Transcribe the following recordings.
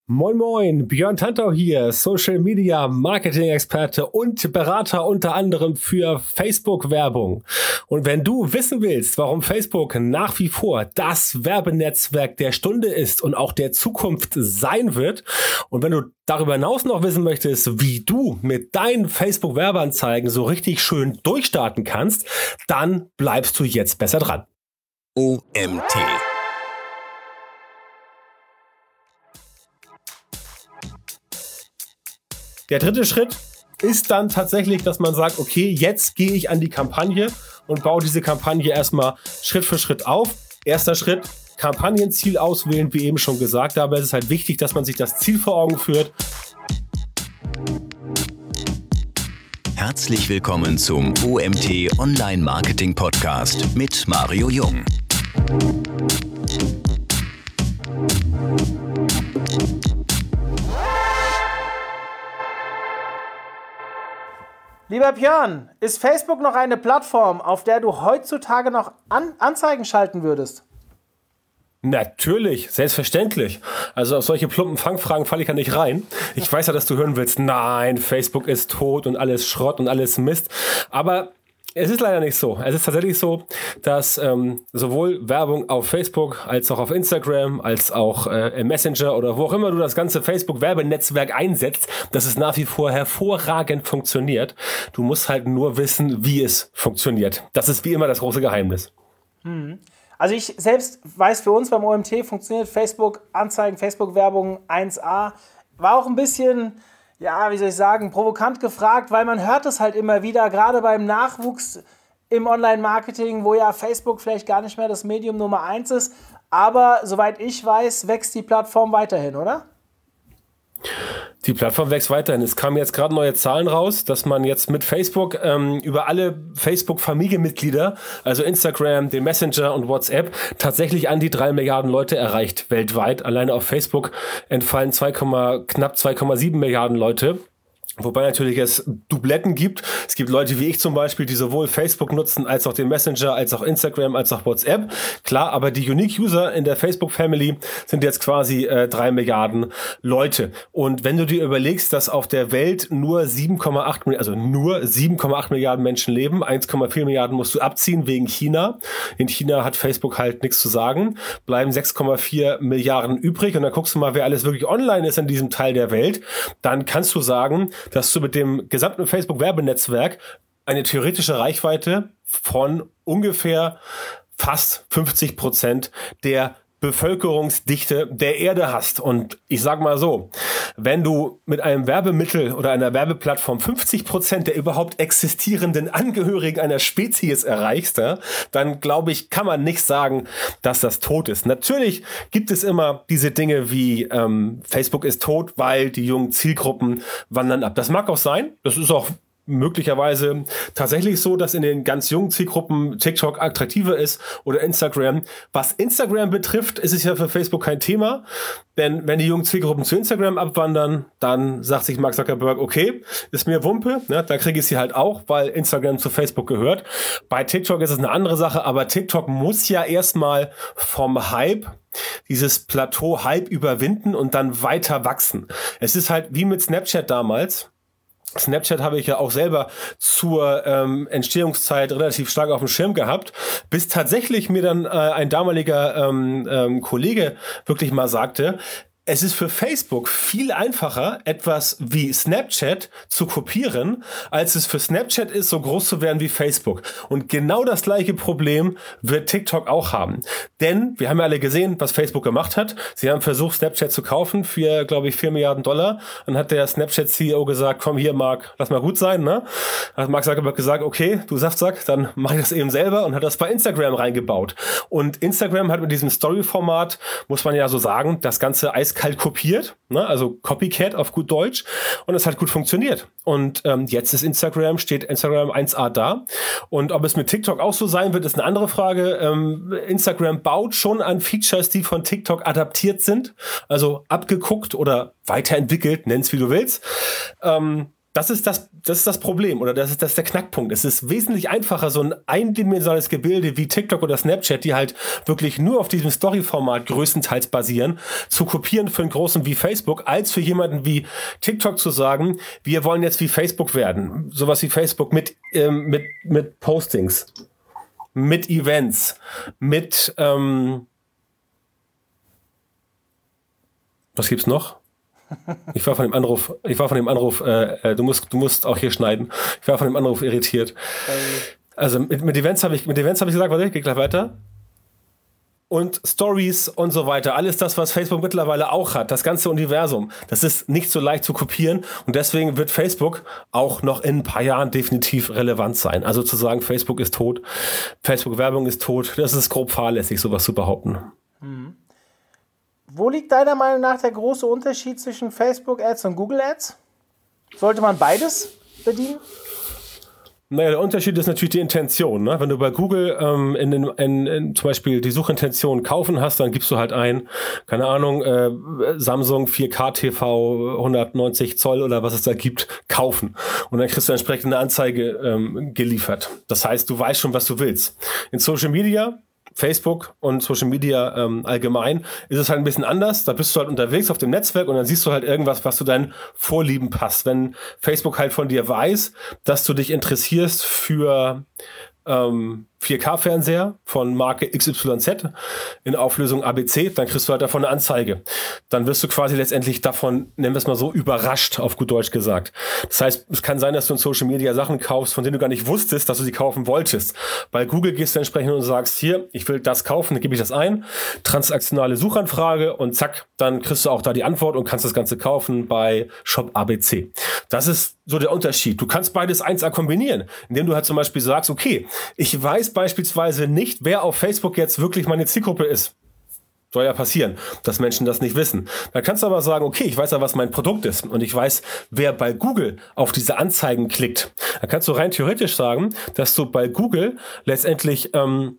Moin Moin, Björn Tantau hier, Social Media Marketing Experte und Berater unter anderem für Facebook-Werbung. Und wenn du wissen willst, warum Facebook nach wie vor das Werbenetzwerk der Stunde ist und auch der Zukunft sein wird, und wenn du darüber hinaus noch wissen möchtest, wie du mit deinen Facebook-Werbeanzeigen so richtig schön durchstarten kannst, dann bleibst du jetzt besser dran. OMT. Der dritte Schritt ist dann tatsächlich, dass man sagt, okay, jetzt gehe ich an die Kampagne und baue diese Kampagne erstmal Schritt für Schritt auf. Erster Schritt, Kampagnenziel auswählen, wie eben schon gesagt. Dabei ist es halt wichtig, dass man sich das Ziel vor Augen führt. Herzlich willkommen zum OMT Online Marketing Podcast mit Mario Jung. Lieber Björn, ist Facebook noch eine Plattform, auf der du heutzutage noch Anzeigen schalten würdest? Natürlich, selbstverständlich. Also auf solche plumpen Fangfragen falle ich ja nicht rein. Ich weiß ja, dass du hören willst, nein, Facebook ist tot und alles Schrott und alles Mist. Aber es ist leider nicht so. Es ist tatsächlich so, dass sowohl Werbung auf Facebook als auch auf Instagram, als auch im Messenger oder wo auch immer du das ganze Facebook-Werbenetzwerk einsetzt, dass es nach wie vor hervorragend funktioniert. Du musst halt nur wissen, wie es funktioniert. Das ist wie immer das große Geheimnis. Also ich selbst weiß, für uns beim OMT funktioniert Facebook-Anzeigen, Facebook-Werbung 1A. War auch ein bisschen, ja, wie soll ich sagen, provokant gefragt, weil man hört es halt immer wieder, gerade beim Nachwuchs im Online-Marketing, wo ja Facebook vielleicht gar nicht mehr das Medium Nummer 1 ist. Aber soweit ich weiß, wächst die Plattform weiterhin, oder? Die Plattform wächst weiterhin. Es kamen jetzt gerade neue Zahlen raus, dass man jetzt mit Facebook über alle Facebook-Familienmitglieder, also Instagram, den Messenger und WhatsApp, tatsächlich an die 3 Milliarden Leute erreicht weltweit. Alleine auf Facebook entfallen knapp 2,7 Milliarden Leute. Wobei natürlich es Dubletten gibt. Es gibt Leute wie ich zum Beispiel, die sowohl Facebook nutzen, als auch den Messenger, als auch Instagram, als auch WhatsApp. Klar, aber die Unique User in der Facebook Family sind jetzt quasi 3 Milliarden Leute. Und wenn du dir überlegst, dass auf der Welt nur 7,8 Milliarden Menschen leben, 1,4 Milliarden musst du abziehen wegen China. In China hat Facebook halt nichts zu sagen. Bleiben 6,4 Milliarden übrig. Und dann guckst du mal, wer alles wirklich online ist in diesem Teil der Welt. Dann kannst du sagen, dass du mit dem gesamten Facebook-Werbenetzwerk eine theoretische Reichweite von ungefähr fast 50% der Bevölkerungsdichte der Erde hast. Und ich sag mal so, wenn du mit einem Werbemittel oder einer Werbeplattform 50% der überhaupt existierenden Angehörigen einer Spezies erreichst, ja, dann glaube ich, kann man nicht sagen, dass das tot ist. Natürlich gibt es immer diese Dinge wie Facebook ist tot, weil die jungen Zielgruppen wandern ab. Das mag auch sein, das ist auch möglicherweise tatsächlich so, dass in den ganz jungen Zielgruppen TikTok attraktiver ist oder Instagram. Was Instagram betrifft, ist es ja für Facebook kein Thema, denn wenn die jungen Zielgruppen zu Instagram abwandern, dann sagt sich Mark Zuckerberg, okay, ist mir Wumpe, ne, da kriege ich sie halt auch, weil Instagram zu Facebook gehört. Bei TikTok ist es eine andere Sache, aber TikTok muss ja erstmal vom Hype, dieses Plateau-Hype überwinden und dann weiter wachsen. Es ist halt wie mit Snapchat damals. Snapchat habe ich ja auch selber zur Entstehungszeit relativ stark auf dem Schirm gehabt, bis tatsächlich mir dann ein damaliger Kollege wirklich mal sagte, es ist für Facebook viel einfacher, etwas wie Snapchat zu kopieren, als es für Snapchat ist, so groß zu werden wie Facebook. Und genau das gleiche Problem wird TikTok auch haben. Denn wir haben ja alle gesehen, was Facebook gemacht hat. Sie haben versucht, Snapchat zu kaufen für, glaube ich, 4 Milliarden Dollar. Dann hat der Snapchat-CEO gesagt, komm hier, Mark, lass mal gut sein. Ne? Hat Mark Zuckerberg gesagt, okay, du Saftsack, dann mach ich das eben selber und hat das bei Instagram reingebaut. Und Instagram hat mit diesem Story-Format, muss man ja so sagen, das ganze eiskalt kopiert, ne? Also Copycat auf gut Deutsch, und es hat gut funktioniert. Und jetzt steht Instagram 1A da. Und ob es mit TikTok auch so sein wird, ist eine andere Frage. Instagram baut schon an Features, die von TikTok adaptiert sind, also abgeguckt oder weiterentwickelt, nenn's wie du willst. das ist das Problem oder das ist der Knackpunkt. Es ist wesentlich einfacher, so ein eindimensionales Gebilde wie TikTok oder Snapchat, die halt wirklich nur auf diesem Story-Format größtenteils basieren, zu kopieren für einen großen wie Facebook, als für jemanden wie TikTok zu sagen, wir wollen jetzt wie Facebook werden. Sowas wie Facebook mit Postings, mit Events, mit was gibt's noch? Ich war von dem Anruf, du musst auch hier schneiden. Ich war von dem Anruf irritiert. Also mit Events habe ich gesagt, warte, geht gleich weiter. Und Stories und so weiter. Alles das, was Facebook mittlerweile auch hat, das ganze Universum, das ist nicht so leicht zu kopieren und deswegen wird Facebook auch noch in ein paar Jahren definitiv relevant sein. Also zu sagen, Facebook ist tot, Facebook-Werbung ist tot, das ist grob fahrlässig, sowas zu behaupten. Mhm. Wo liegt deiner Meinung nach der große Unterschied zwischen Facebook-Ads und Google-Ads? Sollte man beides bedienen? Naja, der Unterschied ist natürlich die Intention. Ne? Wenn du bei Google in zum Beispiel die Suchintention kaufen hast, dann gibst du halt ein, keine Ahnung, Samsung 4K TV 190 Zoll oder was es da gibt, kaufen. Und dann kriegst du entsprechend eine Anzeige geliefert. Das heißt, du weißt schon, was du willst. In Social Media, Facebook und Social Media allgemein ist es halt ein bisschen anders. Da bist du halt unterwegs auf dem Netzwerk und dann siehst du halt irgendwas, was zu deinen Vorlieben passt. Wenn Facebook halt von dir weiß, dass du dich interessierst für 4K-Fernseher von Marke XYZ in Auflösung ABC, dann kriegst du halt davon eine Anzeige. Dann wirst du quasi letztendlich davon, nennen wir es mal so, überrascht, auf gut Deutsch gesagt. Das heißt, es kann sein, dass du in Social Media Sachen kaufst, von denen du gar nicht wusstest, dass du sie kaufen wolltest. Bei Google gehst du entsprechend und sagst, hier, ich will das kaufen, dann gebe ich das ein, transaktionale Suchanfrage und zack, dann kriegst du auch da die Antwort und kannst das Ganze kaufen bei Shop ABC. Das ist so der Unterschied. Du kannst beides 1A kombinieren, indem du halt zum Beispiel sagst, okay, ich weiß beispielsweise nicht, wer auf Facebook jetzt wirklich meine Zielgruppe ist. Soll ja passieren, dass Menschen das nicht wissen. Da kannst du aber sagen, okay, ich weiß ja, was mein Produkt ist und ich weiß, wer bei Google auf diese Anzeigen klickt. Da kannst du rein theoretisch sagen, dass du bei Google letztendlich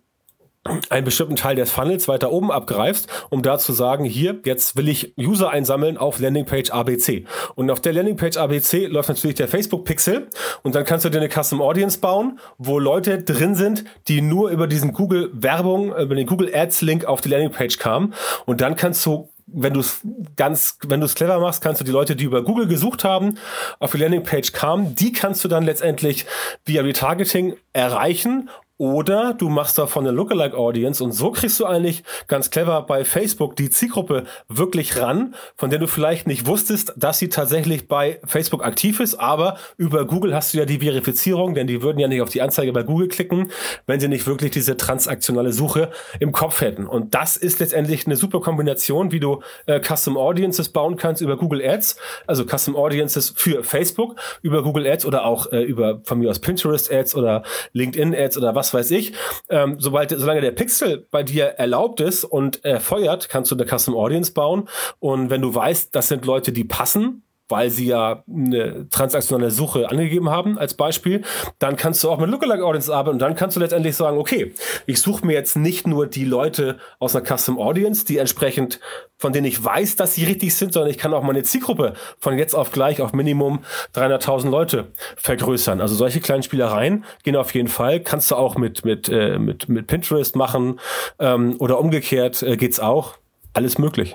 einen bestimmten Teil des Funnels weiter oben abgreifst, um da zu sagen, hier, jetzt will ich User einsammeln auf Landingpage ABC. Und auf der Landingpage ABC läuft natürlich der Facebook-Pixel und dann kannst du dir eine Custom Audience bauen, wo Leute drin sind, die nur über diesen Google-Werbung, über den Google-Ads-Link auf die Landingpage kamen. Und dann kannst du, wenn du es clever machst, kannst du die Leute, die über Google gesucht haben, auf die Landingpage kamen, die kannst du dann letztendlich via Retargeting erreichen. Oder du machst davon eine Lookalike Audience und so kriegst du eigentlich ganz clever bei Facebook die Zielgruppe wirklich ran, von der du vielleicht nicht wusstest, dass sie tatsächlich bei Facebook aktiv ist, aber über Google hast du ja die Verifizierung, denn die würden ja nicht auf die Anzeige bei Google klicken, wenn sie nicht wirklich diese transaktionale Suche im Kopf hätten. Und das ist letztendlich eine super Kombination, wie du Custom Audiences bauen kannst über Google Ads, also Custom Audiences für Facebook, über Google Ads oder auch über von mir aus Pinterest Ads oder LinkedIn Ads oder was weiß ich, solange der Pixel bei dir erlaubt ist und feuert, kannst du eine Custom Audience bauen und wenn du weißt, das sind Leute, die passen, weil sie ja eine transaktionale Suche angegeben haben als Beispiel, dann kannst du auch mit Lookalike Audience arbeiten und dann kannst du letztendlich sagen, okay, ich suche mir jetzt nicht nur die Leute aus einer Custom Audience, die entsprechend, von denen ich weiß, dass sie richtig sind, sondern ich kann auch meine Zielgruppe von jetzt auf gleich auf Minimum 300.000 Leute vergrößern. Also solche kleinen Spielereien gehen auf jeden Fall. Kannst du auch mit Pinterest machen oder umgekehrt geht's auch. Alles möglich.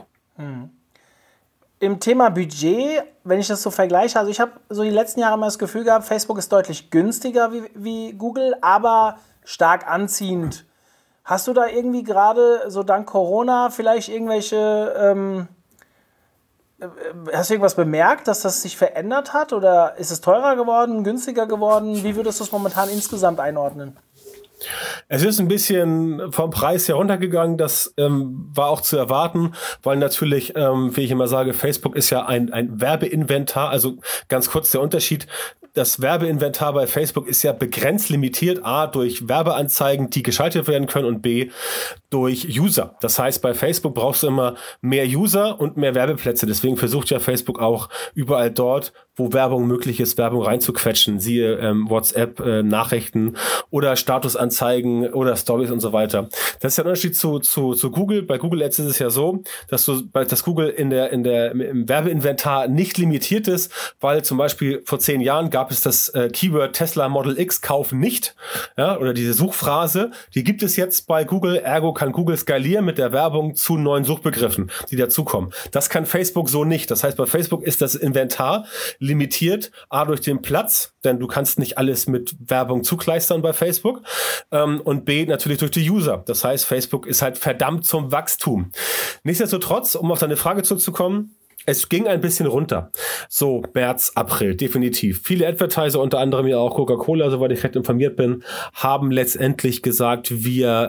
Im Thema Budget, wenn ich das so vergleiche, also ich habe so die letzten Jahre immer das Gefühl gehabt, Facebook ist deutlich günstiger wie Google, aber stark anziehend. Hast du da irgendwie gerade so dank Corona vielleicht irgendwelche, hast du irgendwas bemerkt, dass das sich verändert hat oder ist es teurer geworden, günstiger geworden? Wie würdest du es momentan insgesamt einordnen? Es ist ein bisschen vom Preis her runtergegangen, das war auch zu erwarten, weil natürlich, wie ich immer sage, Facebook ist ja ein Werbeinventar, also ganz kurz der Unterschied, das Werbeinventar bei Facebook ist ja begrenzt limitiert, A, durch Werbeanzeigen, die geschaltet werden können und B, durch User. Das heißt, bei Facebook brauchst du immer mehr User und mehr Werbeplätze, deswegen versucht ja Facebook auch überall dort, wo Werbung möglich ist, Werbung reinzuquetschen, siehe WhatsApp, Nachrichten oder Statusanzeigen oder Stories und so weiter. Das ist ja ein Unterschied zu Google. Bei Google Ads ist es ja so, dass Google im Werbeinventar nicht limitiert ist, weil zum Beispiel vor 10 Jahren gab es das Keyword Tesla Model X kaufen nicht, ja, oder diese Suchphrase, die gibt es jetzt bei Google, ergo kann Google skalieren mit der Werbung zu neuen Suchbegriffen, die dazukommen. Das kann Facebook so nicht. Das heißt, bei Facebook ist das Inventar limitiert, A, durch den Platz, denn du kannst nicht alles mit Werbung zukleistern bei Facebook, und B, natürlich durch die User. Das heißt, Facebook ist halt verdammt zum Wachstum. Nichtsdestotrotz, um auf deine Frage zurückzukommen, es ging ein bisschen runter. So, März, April, definitiv. Viele Advertiser, unter anderem ja auch Coca-Cola, soweit ich recht informiert bin, haben letztendlich gesagt, wir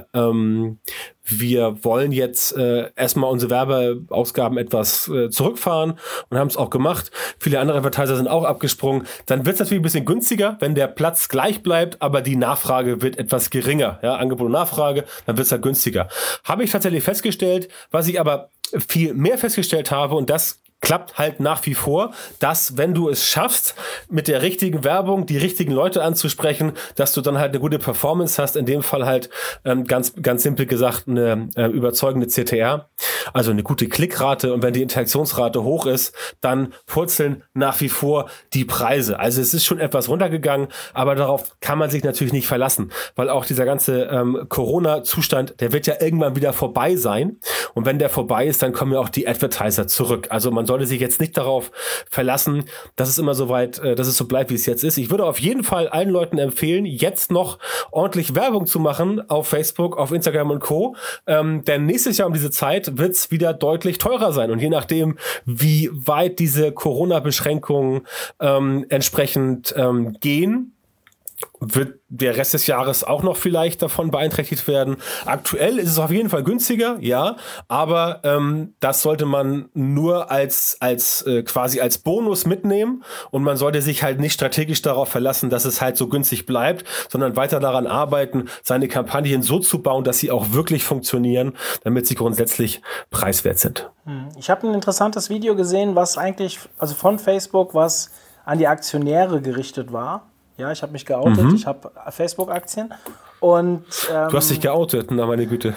wollen jetzt erstmal unsere Werbeausgaben etwas zurückfahren und haben es auch gemacht. Viele andere Advertiser sind auch abgesprungen. Dann wird es natürlich ein bisschen günstiger, wenn der Platz gleich bleibt, aber die Nachfrage wird etwas geringer. Ja, Angebot und Nachfrage, dann wird es halt günstiger. Habe ich tatsächlich festgestellt, was ich aber viel mehr festgestellt habe, und das klappt halt nach wie vor, dass wenn du es schaffst, mit der richtigen Werbung die richtigen Leute anzusprechen, dass du dann halt eine gute Performance hast, in dem Fall halt ganz simpel gesagt eine überzeugende CTR, also eine gute Klickrate, und wenn die Interaktionsrate hoch ist, dann purzeln nach wie vor die Preise. Also es ist schon etwas runtergegangen, aber darauf kann man sich natürlich nicht verlassen, weil auch dieser ganze Corona-Zustand, der wird ja irgendwann wieder vorbei sein, und wenn der vorbei ist, dann kommen ja auch die Advertiser zurück. Also man sollte sich jetzt nicht darauf verlassen, dass es immer so weit, dass es so bleibt, wie es jetzt ist. Ich würde auf jeden Fall allen Leuten empfehlen, jetzt noch ordentlich Werbung zu machen auf Facebook, auf Instagram und Co. Denn nächstes Jahr um diese Zeit wird es wieder deutlich teurer sein. Und je nachdem, wie weit diese Corona-Beschränkungen entsprechend gehen, wird der Rest des Jahres auch noch vielleicht davon beeinträchtigt werden. Aktuell ist es auf jeden Fall günstiger, ja, aber das sollte man nur als quasi als Bonus mitnehmen, und man sollte sich halt nicht strategisch darauf verlassen, dass es halt so günstig bleibt, sondern weiter daran arbeiten, seine Kampagnen so zu bauen, dass sie auch wirklich funktionieren, damit sie grundsätzlich preiswert sind. Ich habe ein interessantes Video gesehen, was eigentlich, also von Facebook, was an die Aktionäre gerichtet war. Ja, ich habe mich geoutet, ich habe Facebook-Aktien und du hast dich geoutet, na meine Güte.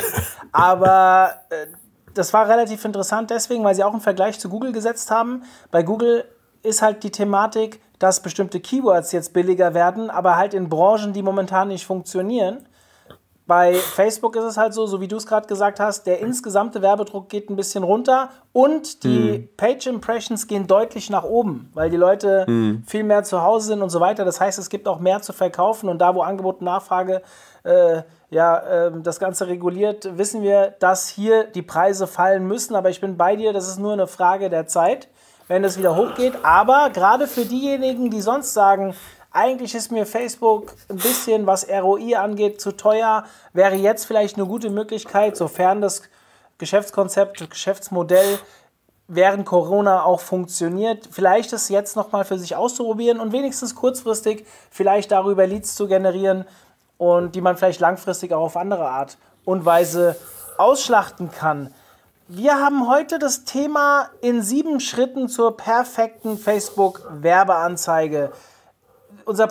Aber das war relativ interessant deswegen, weil sie auch einen Vergleich zu Google gesetzt haben. Bei Google ist halt die Thematik, dass bestimmte Keywords jetzt billiger werden, aber halt in Branchen, die momentan nicht funktionieren. Bei Facebook ist es halt so wie du es gerade gesagt hast, der insgesamte Werbedruck geht ein bisschen runter und die Page Impressions gehen deutlich nach oben, weil die Leute viel mehr zu Hause sind und so weiter. Das heißt, es gibt auch mehr zu verkaufen, und da, wo Angebot und Nachfrage das Ganze reguliert, wissen wir, dass hier die Preise fallen müssen. Aber ich bin bei dir, das ist nur eine Frage der Zeit, wenn es wieder hochgeht. Aber gerade für diejenigen, die sonst sagen, eigentlich ist mir Facebook ein bisschen, was ROI angeht, zu teuer, wäre jetzt vielleicht eine gute Möglichkeit, sofern das Geschäftskonzept, das Geschäftsmodell während Corona auch funktioniert, vielleicht es jetzt nochmal für sich auszuprobieren und wenigstens kurzfristig vielleicht darüber Leads zu generieren, und die man vielleicht langfristig auch auf andere Art und Weise ausschlachten kann. Wir haben heute das Thema in 7 Schritten zur perfekten Facebook-Werbeanzeige. Unser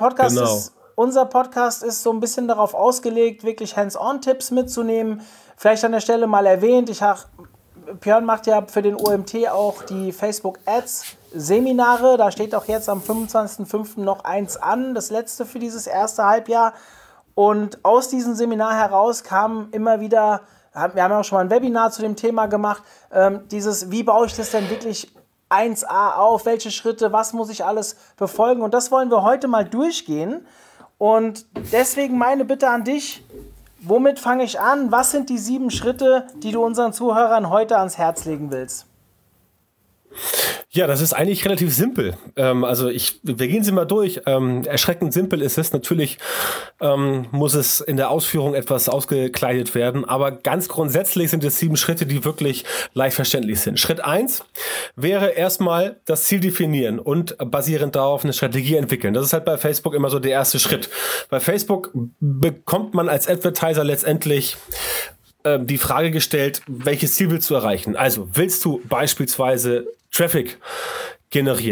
Podcast ist so ein bisschen darauf ausgelegt, wirklich Hands-on-Tipps mitzunehmen. Vielleicht an der Stelle mal erwähnt, Björn macht ja für den OMT auch die Facebook-Ads-Seminare. Da steht auch jetzt am 25.05. noch eins an, das letzte für dieses erste Halbjahr. Und aus diesem Seminar heraus kam immer wieder, wir haben ja auch schon mal ein Webinar zu dem Thema gemacht, wie baue ich das denn wirklich 1A auf, welche Schritte, was muss ich alles befolgen, und das wollen wir heute mal durchgehen. Und deswegen meine Bitte an dich, womit fange ich an? Was sind die 7 Schritte, die du unseren Zuhörern heute ans Herz legen willst? Ja, das ist eigentlich relativ simpel. Wir gehen sie mal durch. Erschreckend simpel ist es. Natürlich muss es in der Ausführung etwas ausgekleidet werden, aber ganz grundsätzlich sind es 7 Schritte, die wirklich leicht verständlich sind. Schritt 1 wäre erstmal das Ziel definieren und basierend darauf eine Strategie entwickeln. Das ist halt bei Facebook immer so der erste Schritt. Bei Facebook bekommt man als Advertiser letztendlich die Frage gestellt, welches Ziel willst du erreichen? Also willst du beispielsweise Traffic generieren?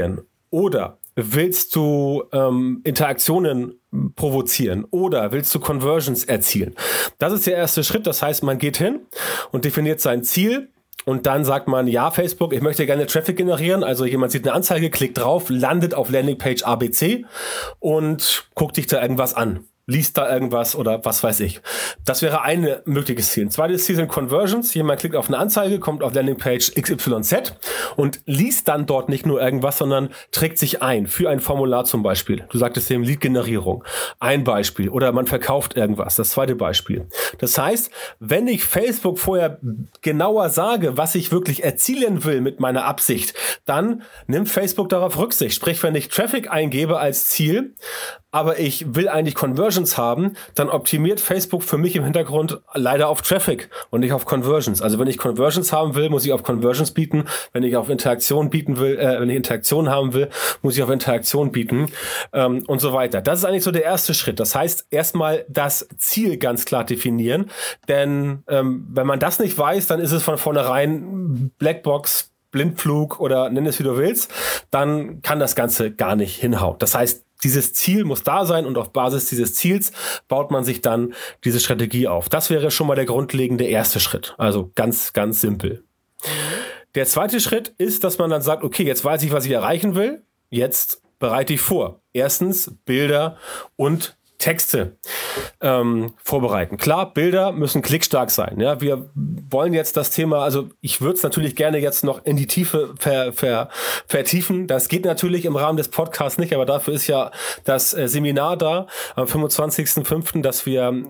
Oder willst du Interaktionen provozieren oder willst du Conversions erzielen? Das ist der erste Schritt. Das heißt, man geht hin und definiert sein Ziel. Und dann sagt man, ja, Facebook, ich möchte gerne Traffic generieren. Also jemand sieht eine Anzeige, klickt drauf, landet auf Landingpage ABC und guckt sich da irgendwas an. Liest da irgendwas oder was weiß ich. Das wäre ein mögliches Ziel. Ein zweites Ziel sind Conversions. Jemand klickt auf eine Anzeige, kommt auf Landingpage XYZ und liest dann dort nicht nur irgendwas, sondern trägt sich ein für ein Formular zum Beispiel. Du sagtest eben Lead-Generierung. Ein Beispiel. Oder man verkauft irgendwas. Das zweite Beispiel. Das heißt, wenn ich Facebook vorher genauer sage, was ich wirklich erzielen will mit meiner Absicht, dann nimmt Facebook darauf Rücksicht. Sprich, wenn ich Traffic eingebe als Ziel, aber ich will eigentlich Conversions haben, dann optimiert Facebook für mich im Hintergrund leider auf Traffic und nicht auf Conversions. Also wenn ich Conversions haben will, muss ich auf Conversions bieten. Wenn ich auf Interaktion bieten will, wenn ich Interaktion haben will, muss ich auf Interaktion bieten und so weiter. Das ist eigentlich so der erste Schritt. Das heißt, erstmal das Ziel ganz klar definieren, denn wenn man das nicht weiß, dann ist es von vornherein Blackbox, Blindflug oder nenn es wie du willst, dann kann das Ganze gar nicht hinhauen. Das heißt, dieses Ziel muss da sein und auf Basis dieses Ziels baut man sich dann diese Strategie auf. Das wäre schon mal der grundlegende erste Schritt. Also ganz, ganz simpel. Der zweite Schritt ist, dass man dann sagt, okay, jetzt weiß ich, was ich erreichen will. Jetzt bereite ich vor. Erstens Bilder und Texte vorbereiten. Klar, Bilder müssen klickstark sein. Ja, wir wollen jetzt das Thema, also ich würde es natürlich gerne jetzt noch in die Tiefe vertiefen. Das geht natürlich im Rahmen des Podcasts nicht, aber dafür ist ja das Seminar da am 25.05., dass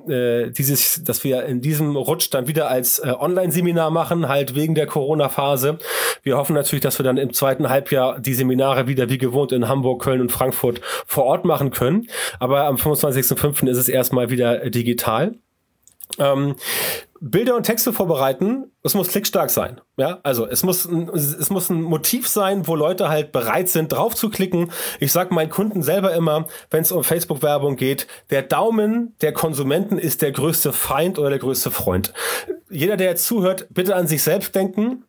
wir in diesem Rutsch dann wieder als Online-Seminar machen, halt wegen der Corona-Phase. Wir hoffen natürlich, dass wir dann im zweiten Halbjahr die Seminare wieder wie gewohnt in Hamburg, Köln und Frankfurt vor Ort machen können. Aber am 25.05. ist es erstmal wieder digital. Bilder und Texte vorbereiten, es muss klickstark sein. Ja, also es muss ein Motiv sein, wo Leute halt bereit sind, drauf zu klicken. Ich sage meinen Kunden selber immer, wenn es um Facebook-Werbung geht, der Daumen der Konsumenten ist der größte Feind oder der größte Freund. Jeder, der jetzt zuhört, bitte an sich selbst denken.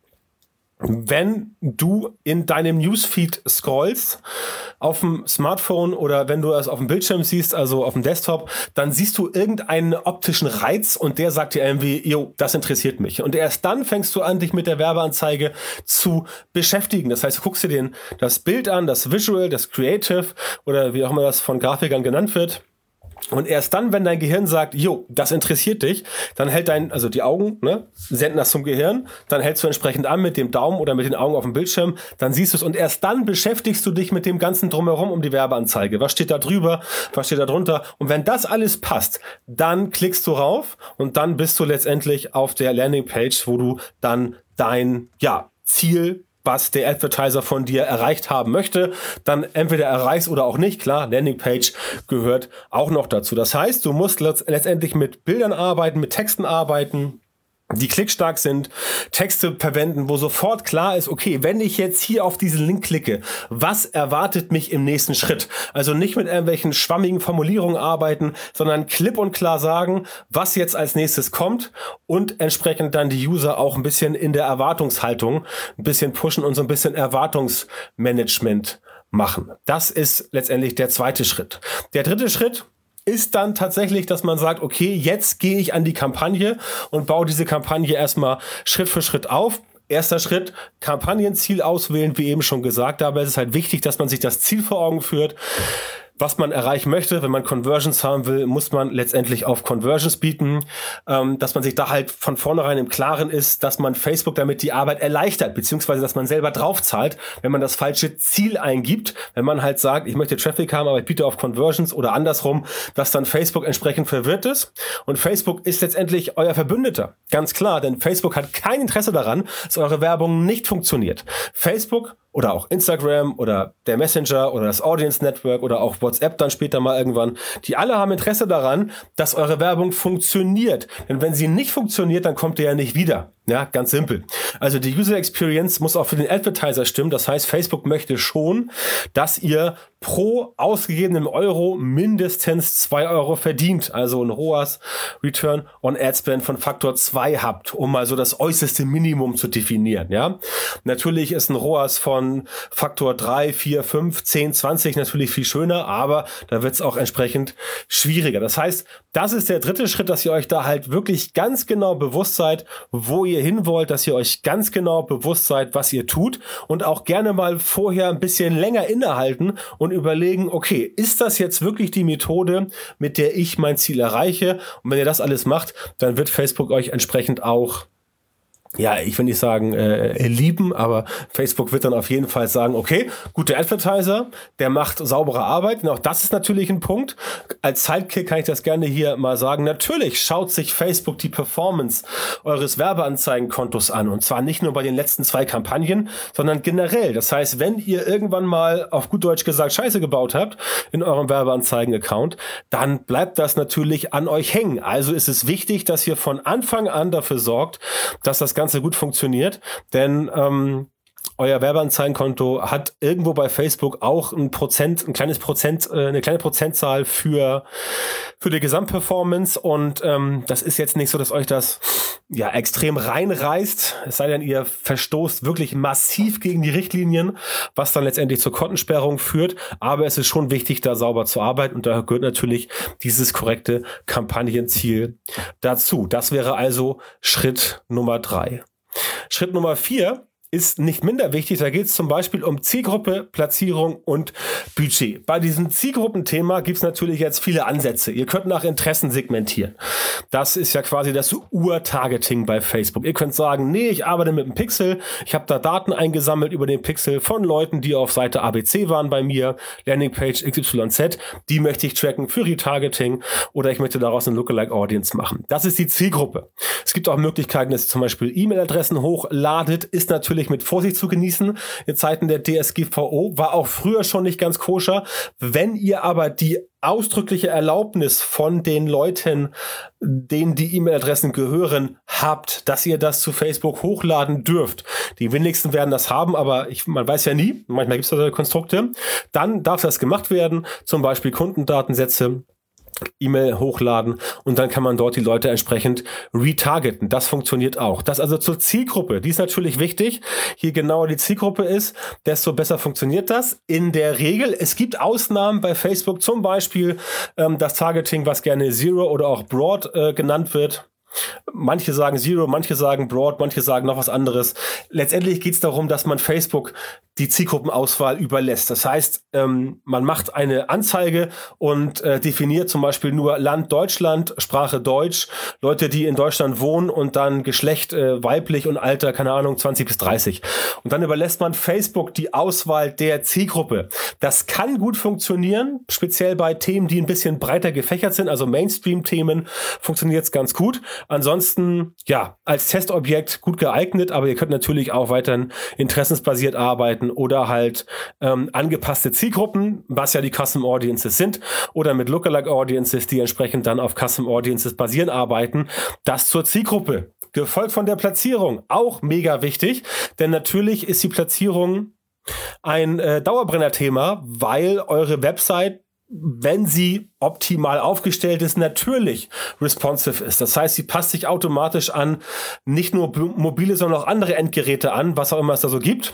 Wenn du in deinem Newsfeed scrollst, auf dem Smartphone oder wenn du es auf dem Bildschirm siehst, also auf dem Desktop, dann siehst du irgendeinen optischen Reiz und der sagt dir irgendwie, jo, das interessiert mich. Und erst dann fängst du an, dich mit der Werbeanzeige zu beschäftigen. Das heißt, du guckst dir das Bild an, das Visual, das Creative oder wie auch immer das von Grafikern genannt wird. Und erst dann, wenn dein Gehirn sagt, jo, das interessiert dich, dann hält also die Augen, senden das zum Gehirn, dann hältst du entsprechend an mit dem Daumen oder mit den Augen auf dem Bildschirm, dann siehst du es und erst dann beschäftigst du dich mit dem ganzen Drumherum um die Werbeanzeige. Was steht da drüber, was steht da drunter? Und wenn das alles passt, dann klickst du rauf und dann bist du letztendlich auf der Landingpage, wo du dann dein, Ziel, was der Advertiser von dir erreicht haben möchte, dann entweder erreichst oder auch nicht. Klar, Landingpage gehört auch noch dazu. Das heißt, du musst letztendlich mit Bildern arbeiten, mit Texten arbeiten, die klickstark sind, Texte verwenden, wo sofort klar ist, okay, wenn ich jetzt hier auf diesen Link klicke, was erwartet mich im nächsten Schritt? Also nicht mit irgendwelchen schwammigen Formulierungen arbeiten, sondern klipp und klar sagen, was jetzt als nächstes kommt und entsprechend dann die User auch ein bisschen in der Erwartungshaltung ein bisschen pushen und so ein bisschen Erwartungsmanagement machen. Das ist letztendlich der zweite Schritt. Der dritte Schritt ist dann tatsächlich, dass man sagt, okay, jetzt gehe ich an die Kampagne und baue diese Kampagne erstmal Schritt für Schritt auf. Erster Schritt, Kampagnenziel auswählen, wie eben schon gesagt. Dabei ist es halt wichtig, dass man sich das Ziel vor Augen führt, was man erreichen möchte. Wenn man Conversions haben will, muss man letztendlich auf Conversions bieten, dass man sich da halt von vornherein im Klaren ist, dass man Facebook damit die Arbeit erleichtert, beziehungsweise dass man selber drauf zahlt, wenn man das falsche Ziel eingibt. Wenn man halt sagt, ich möchte Traffic haben, aber ich biete auf Conversions oder andersrum, dass dann Facebook entsprechend verwirrt ist. Und Facebook ist letztendlich euer Verbündeter. Ganz klar, denn Facebook hat kein Interesse daran, dass eure Werbung nicht funktioniert. Facebook oder auch Instagram oder der Messenger oder das Audience Network oder auch WhatsApp dann später mal irgendwann, die alle haben Interesse daran, dass eure Werbung funktioniert. Denn wenn sie nicht funktioniert, dann kommt ihr ja nicht wieder. Ja, ganz simpel. Also die User Experience muss auch für den Advertiser stimmen. Das heißt, Facebook möchte schon, dass ihr pro ausgegebenen Euro mindestens 2 Euro verdient. Also ein ROAS, Return on Ad Spend von Faktor 2 habt, um mal so das äußerste Minimum zu definieren. Ja, natürlich ist ein ROAS von Faktor 3, 4, 5, 10, 20 natürlich viel schöner, aber da wird es auch entsprechend schwieriger. Das heißt, das ist der dritte Schritt, dass ihr euch da halt wirklich ganz genau bewusst seid, wo ihr hin wollt, dass ihr euch ganz genau bewusst seid, was ihr tut und auch gerne mal vorher ein bisschen länger innehalten und überlegen, okay, ist das jetzt wirklich die Methode, mit der ich mein Ziel erreiche? Und wenn ihr das alles macht, dann wird Facebook euch entsprechend auch, ja, ich will nicht sagen lieben, aber Facebook wird dann auf jeden Fall sagen, okay, guter Advertiser, der macht saubere Arbeit. Und auch das ist natürlich ein Punkt. Als Sidekick kann ich das gerne hier mal sagen. Natürlich schaut sich Facebook die Performance eures Werbeanzeigenkontos an. Und zwar nicht nur bei den letzten 2 Kampagnen, sondern generell. Das heißt, wenn ihr irgendwann mal auf gut Deutsch gesagt Scheiße gebaut habt in eurem Werbeanzeigen-Account, dann bleibt das natürlich an euch hängen. Also ist es wichtig, dass ihr von Anfang an dafür sorgt, dass das Ganze gut funktioniert, denn euer Werbeanzeigenkonto hat irgendwo bei Facebook auch eine kleine Prozentzahl für die Gesamtperformance und das ist jetzt nicht so, dass euch das ja extrem reinreißt, es sei denn, ihr verstoßt wirklich massiv gegen die Richtlinien, was dann letztendlich zur Kontensperrung führt, aber es ist schon wichtig, da sauber zu arbeiten und da gehört natürlich dieses korrekte Kampagnenziel dazu. Das wäre also Schritt Nummer 3. Schritt Nummer 4 ist nicht minder wichtig. Da geht es zum Beispiel um Zielgruppe, Platzierung und Budget. Bei diesem Zielgruppenthema gibt es natürlich jetzt viele Ansätze. Ihr könnt nach Interessen segmentieren. Das ist ja quasi das Ur-Targeting bei Facebook. Ihr könnt sagen, nee, ich arbeite mit einem Pixel. Ich habe da Daten eingesammelt über den Pixel von Leuten, die auf Seite ABC waren bei mir, Landingpage XYZ. Die möchte ich tracken für Retargeting oder ich möchte daraus eine Lookalike Audience machen. Das ist die Zielgruppe. Es gibt auch Möglichkeiten, dass ihr zum Beispiel E-Mail-Adressen hochladet. Ist natürlich mit Vorsicht zu genießen. In Zeiten der DSGVO war auch früher schon nicht ganz koscher. Wenn ihr aber die ausdrückliche Erlaubnis von den Leuten, denen die E-Mail-Adressen gehören, habt, dass ihr das zu Facebook hochladen dürft. Die wenigsten werden das haben, aber man weiß ja nie, manchmal gibt es da Konstrukte. Dann darf das gemacht werden, zum Beispiel Kundendatensätze, E-Mail hochladen und dann kann man dort die Leute entsprechend retargeten. Das funktioniert auch. Das also zur Zielgruppe, die ist natürlich wichtig. Je genauer die Zielgruppe ist, desto besser funktioniert das. In der Regel, es gibt Ausnahmen bei Facebook, zum Beispiel das Targeting, was gerne Zero oder auch Broad genannt wird. Manche sagen Zero, manche sagen Broad, manche sagen noch was anderes. Letztendlich geht es darum, dass man Facebook die Zielgruppenauswahl überlässt. Das heißt, man macht eine Anzeige und definiert zum Beispiel nur Land Deutschland, Sprache Deutsch, Leute, die in Deutschland wohnen und dann Geschlecht weiblich und Alter, keine Ahnung, 20 bis 30. Und dann überlässt man Facebook die Auswahl der Zielgruppe. Das kann gut funktionieren, speziell bei Themen, die ein bisschen breiter gefächert sind, also Mainstream-Themen funktioniert es ganz gut. Ansonsten, ja, als Testobjekt gut geeignet, aber ihr könnt natürlich auch weiterhin interessensbasiert arbeiten oder halt angepasste Zielgruppen, was ja die Custom Audiences sind, oder mit Lookalike Audiences, die entsprechend dann auf Custom Audiences basieren arbeiten. Das zur Zielgruppe. Gefolgt von der Platzierung. Auch mega wichtig, denn natürlich ist die Platzierung ein Dauerbrenner-Thema, weil eure Website, wenn sie optimal aufgestellt ist, natürlich responsive ist. Das heißt, sie passt sich automatisch an nicht nur mobile, sondern auch andere Endgeräte an, was auch immer es da so gibt.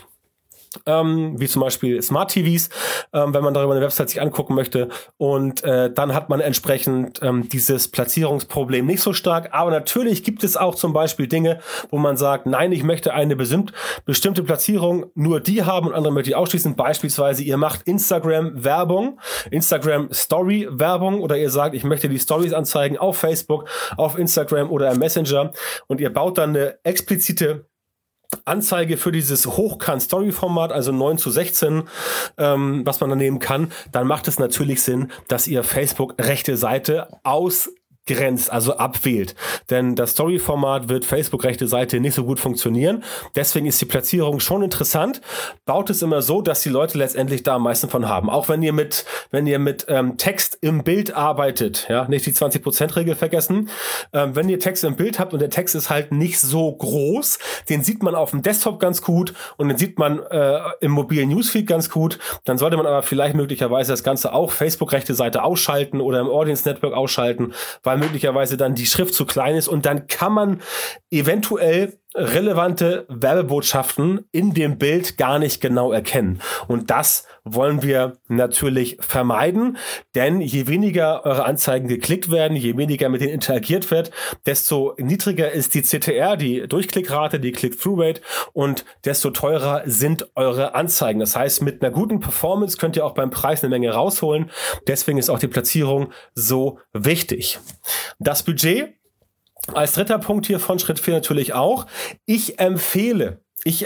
Wie zum Beispiel Smart TVs, wenn man darüber eine Website sich angucken möchte. Und dann hat man entsprechend dieses Platzierungsproblem nicht so stark. Aber natürlich gibt es auch zum Beispiel Dinge, wo man sagt, nein, ich möchte eine bestimmte Platzierung nur die haben und andere möchte ich ausschließen. Beispielsweise, ihr macht Instagram-Werbung, Instagram-Story-Werbung oder ihr sagt, ich möchte die Stories anzeigen auf Facebook, auf Instagram oder im Messenger und ihr baut dann eine explizite Anzeige für dieses Hochkant-Story-Format, also 9:16, was man dann nehmen kann, dann macht es natürlich Sinn, dass ihr Facebook rechte Seite aus abgrenzt, also abwählt. Denn das Story-Format wird Facebook-rechte Seite nicht so gut funktionieren. Deswegen ist die Platzierung schon interessant. Baut es immer so, dass die Leute letztendlich da am meisten von haben. Auch wenn ihr mit Text im Bild arbeitet, ja, nicht die 20%-Regel vergessen. Wenn ihr Text im Bild habt und der Text ist halt nicht so groß, den sieht man auf dem Desktop ganz gut und den sieht man im mobilen Newsfeed ganz gut, dann sollte man aber vielleicht möglicherweise das Ganze auch Facebook-rechte Seite ausschalten oder im Audience Network ausschalten, weil möglicherweise dann die Schrift zu klein ist und dann kann man eventuell relevante Werbebotschaften in dem Bild gar nicht genau erkennen. Und das wollen wir natürlich vermeiden, denn je weniger eure Anzeigen geklickt werden, je weniger mit denen interagiert wird, desto niedriger ist die CTR, die Durchklickrate, die Click-Through-Rate und desto teurer sind eure Anzeigen. Das heißt, mit einer guten Performance könnt ihr auch beim Preis eine Menge rausholen. Deswegen ist auch die Platzierung so wichtig. Das Budget als dritter Punkt hier von Schritt 4 natürlich auch. Ich empfehle,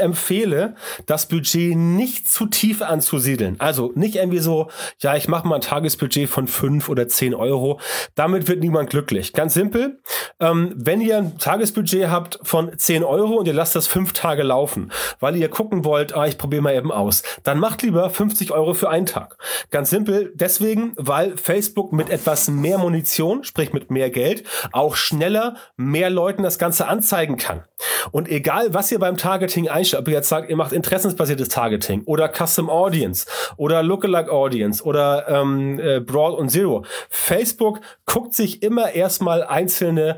das Budget nicht zu tief anzusiedeln. Also nicht irgendwie so, ja, ich mache mal ein Tagesbudget von 5 oder 10 Euro. Damit wird niemand glücklich. Ganz simpel, wenn ihr ein Tagesbudget habt von 10 Euro und ihr lasst das 5 Tage laufen, weil ihr gucken wollt, ich probiere mal eben aus, dann macht lieber 50 Euro für einen Tag. Ganz simpel, deswegen, weil Facebook mit etwas mehr Munition, sprich mit mehr Geld, auch schneller mehr Leuten das Ganze anzeigen kann. Und egal, was ihr beim Targeting einstellt, ob ihr jetzt sagt, ihr macht interessensbasiertes Targeting oder Custom Audience oder Lookalike Audience oder Broad und Zero. Facebook guckt sich immer erstmal einzelne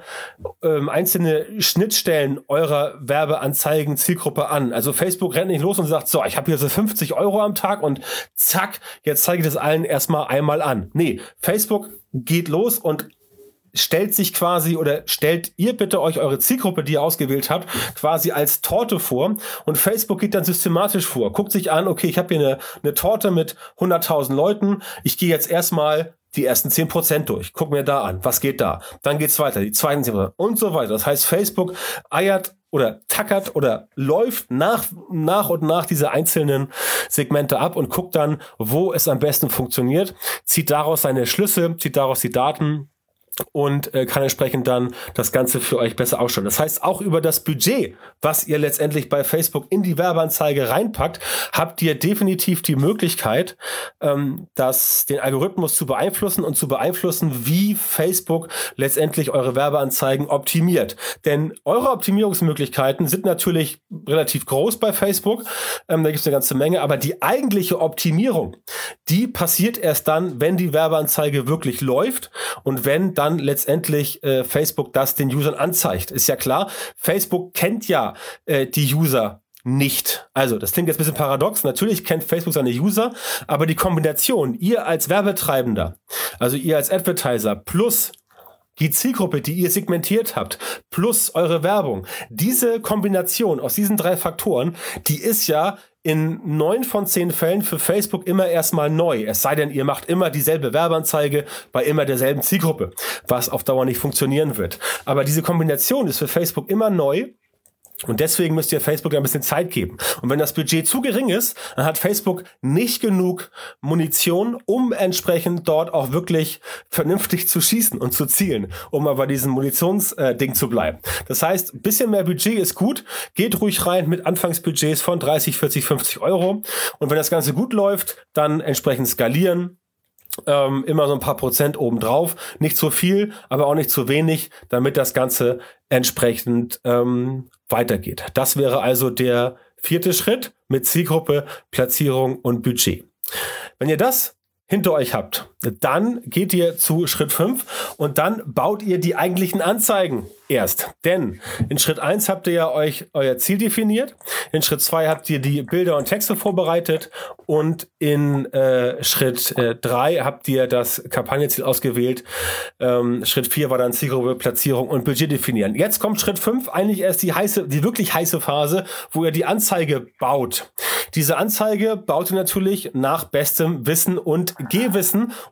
Schnittstellen eurer Werbeanzeigen Zielgruppe an. Also Facebook rennt nicht los und sagt, so, ich habe hier so 50 Euro am Tag und zack, jetzt zeige ich das allen erstmal einmal an. Nee, Facebook geht los und stellt sich quasi oder stellt ihr bitte euch eure Zielgruppe, die ihr ausgewählt habt, quasi als Torte vor und Facebook geht dann systematisch vor. Guckt sich an, okay, ich habe hier eine Torte mit 100.000 Leuten, ich gehe jetzt erstmal die ersten 10% durch. Guck mir da an, was geht da? Dann geht's weiter, die zweiten 10% und so weiter. Das heißt, Facebook eiert oder tackert oder läuft nach und nach diese einzelnen Segmente ab und guckt dann, wo es am besten funktioniert, zieht daraus seine Schlüsse, zieht daraus die Daten und kann entsprechend dann das Ganze für euch besser ausstellen. Das heißt, auch über das Budget, was ihr letztendlich bei Facebook in die Werbeanzeige reinpackt, habt ihr definitiv die Möglichkeit, den Algorithmus zu beeinflussen und zu beeinflussen, wie Facebook letztendlich eure Werbeanzeigen optimiert. Denn eure Optimierungsmöglichkeiten sind natürlich relativ groß bei Facebook. Da gibt es eine ganze Menge, aber die eigentliche Optimierung, die passiert erst dann, wenn die Werbeanzeige wirklich läuft und wenn dann letztendlich Facebook das den Usern anzeigt. Ist ja klar, Facebook kennt ja die User nicht. Also, das klingt jetzt ein bisschen paradox. Natürlich kennt Facebook seine User, aber die Kombination, ihr als Werbetreibender, also ihr als Advertiser plus die Zielgruppe, die ihr segmentiert habt, plus eure Werbung, diese Kombination aus diesen 3 Faktoren, die ist ja in 9 von 10 Fällen für Facebook immer erstmal neu. Es sei denn, ihr macht immer dieselbe Werbeanzeige bei immer derselben Zielgruppe, was auf Dauer nicht funktionieren wird. Aber diese Kombination ist für Facebook immer neu. Und deswegen müsst ihr Facebook ein bisschen Zeit geben. Und wenn das Budget zu gering ist, dann hat Facebook nicht genug Munition, um entsprechend dort auch wirklich vernünftig zu schießen und zu zielen, um aber diesem Munitionsding zu bleiben. Das heißt, ein bisschen mehr Budget ist gut. Geht ruhig rein mit Anfangsbudgets von 30, 40, 50 Euro. Und wenn das Ganze gut läuft, dann entsprechend skalieren. Immer so ein paar Prozent obendrauf. Nicht zu viel, aber auch nicht zu wenig, damit das Ganze entsprechend weitergeht. Das wäre also der 4. Schritt mit Zielgruppe, Platzierung und Budget. Wenn ihr das hinter euch habt, dann geht ihr zu Schritt 5 und dann baut ihr die eigentlichen Anzeigen erst. Denn in Schritt 1 habt ihr ja euch euer Ziel definiert, in Schritt 2 habt ihr die Bilder und Texte vorbereitet und in Schritt 3 habt ihr das Kampagnenziel ausgewählt. Schritt 4 war dann Zielgruppe, Platzierung und Budget definieren. Jetzt kommt Schritt 5, eigentlich erst die wirklich heiße Phase, wo ihr die Anzeige baut. Diese Anzeige baut ihr natürlich nach bestem Wissen und Gehwissen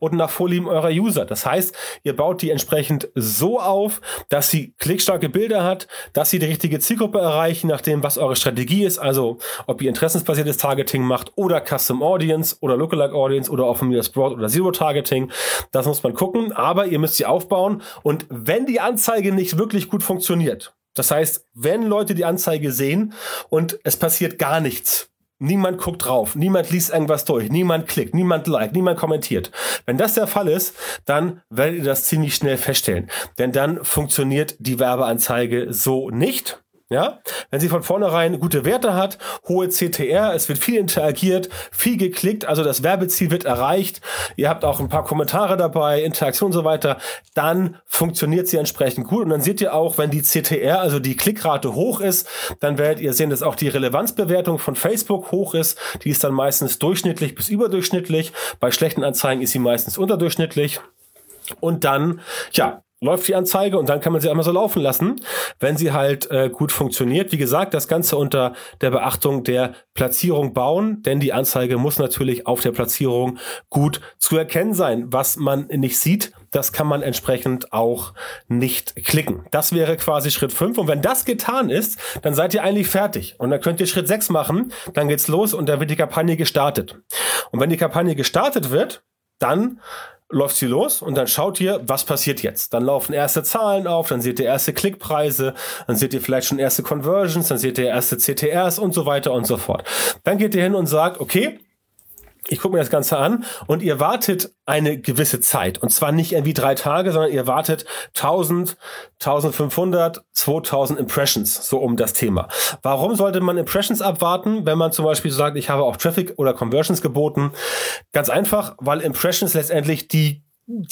und nach Vorlieben eurer User. Das heißt, ihr baut die entsprechend so auf, dass sie klickstarke Bilder hat, dass sie die richtige Zielgruppe erreichen, nachdem was eure Strategie ist, also ob ihr interessensbasiertes Targeting macht oder Custom Audience oder Lookalike Audience oder auch von mir das Broad oder Zero Targeting. Das muss man gucken, aber ihr müsst sie aufbauen und wenn die Anzeige nicht wirklich gut funktioniert, das heißt, wenn Leute die Anzeige sehen und es passiert gar nichts, niemand guckt drauf, niemand liest irgendwas durch, niemand klickt, niemand liked, niemand kommentiert. Wenn das der Fall ist, dann werdet ihr das ziemlich schnell feststellen. Denn dann funktioniert die Werbeanzeige so nicht. Ja, wenn sie von vornherein gute Werte hat, hohe CTR, es wird viel interagiert, viel geklickt, also das Werbeziel wird erreicht, ihr habt auch ein paar Kommentare dabei, Interaktion und so weiter, dann funktioniert sie entsprechend gut und dann seht ihr auch, wenn die CTR, also die Klickrate hoch ist, dann werdet ihr sehen, dass auch die Relevanzbewertung von Facebook hoch ist, die ist dann meistens durchschnittlich bis überdurchschnittlich, bei schlechten Anzeigen ist sie meistens unterdurchschnittlich und dann, ja, läuft die Anzeige und dann kann man sie einmal so laufen lassen, wenn sie halt gut funktioniert. Wie gesagt, das Ganze unter der Beachtung der Platzierung bauen, denn die Anzeige muss natürlich auf der Platzierung gut zu erkennen sein. Was man nicht sieht, das kann man entsprechend auch nicht klicken. Das wäre quasi Schritt 5 und wenn das getan ist, dann seid ihr eigentlich fertig und dann könnt ihr Schritt 6 machen, dann geht's los und dann wird die Kampagne gestartet. Und wenn die Kampagne gestartet wird, dann läuft sie los und dann schaut ihr, was passiert jetzt. Dann laufen erste Zahlen auf, dann seht ihr erste Klickpreise, dann seht ihr vielleicht schon erste Conversions, dann seht ihr erste CTRs und so weiter und so fort. Dann geht ihr hin und sagt, okay, ich gucke mir das Ganze an und ihr wartet eine gewisse Zeit. Und zwar nicht irgendwie 3 Tage, sondern ihr wartet 1000, 1500, 2000 Impressions, so um das Thema. Warum sollte man Impressions abwarten, wenn man zum Beispiel sagt, ich habe auch Traffic oder Conversions geboten? Ganz einfach, weil Impressions letztendlich die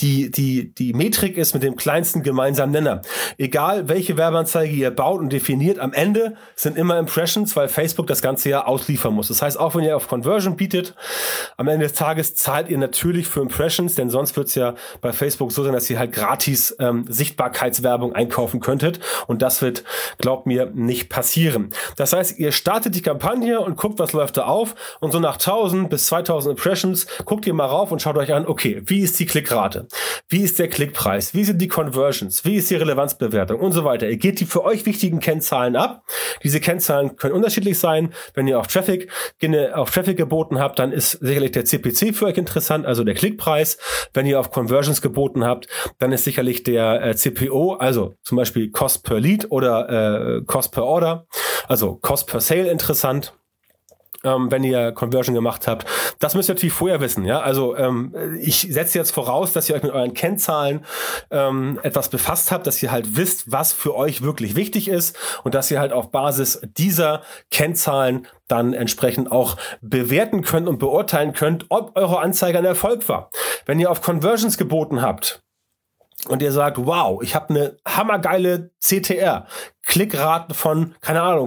Metrik ist mit dem kleinsten gemeinsamen Nenner. Egal, welche Werbeanzeige ihr baut und definiert, am Ende sind immer Impressions, weil Facebook das ganze Jahr ausliefern muss. Das heißt, auch wenn ihr auf Conversion bietet, am Ende des Tages zahlt ihr natürlich für Impressions, denn sonst wird es ja bei Facebook so sein, dass ihr halt gratis Sichtbarkeitswerbung einkaufen könntet und das wird, glaubt mir, nicht passieren. Das heißt, ihr startet die Kampagne und guckt, was läuft da auf und so nach 1000 bis 2000 Impressions guckt ihr mal rauf und schaut euch an, okay, wie ist die Klickrate? Wie ist der Klickpreis? Wie sind die Conversions? Wie ist die Relevanzbewertung? Und so weiter. Ihr geht die für euch wichtigen Kennzahlen ab. Diese Kennzahlen können unterschiedlich sein. Wenn ihr auf Traffic geboten habt, dann ist sicherlich der CPC für euch interessant, also der Klickpreis. Wenn ihr auf Conversions geboten habt, dann ist sicherlich der CPO, also zum Beispiel Cost per Lead oder Cost per Order, also Cost per Sale interessant. Wenn ihr Conversion gemacht habt. Das müsst ihr natürlich vorher wissen. Ja, also ich setze jetzt voraus, dass ihr euch mit euren Kennzahlen etwas befasst habt, dass ihr halt wisst, was für euch wirklich wichtig ist und dass ihr halt auf Basis dieser Kennzahlen dann entsprechend auch bewerten könnt und beurteilen könnt, ob eure Anzeige ein Erfolg war. Wenn ihr auf Conversions geboten habt, und ihr sagt, wow, ich habe eine hammergeile CTR, Klickraten von, keine Ahnung,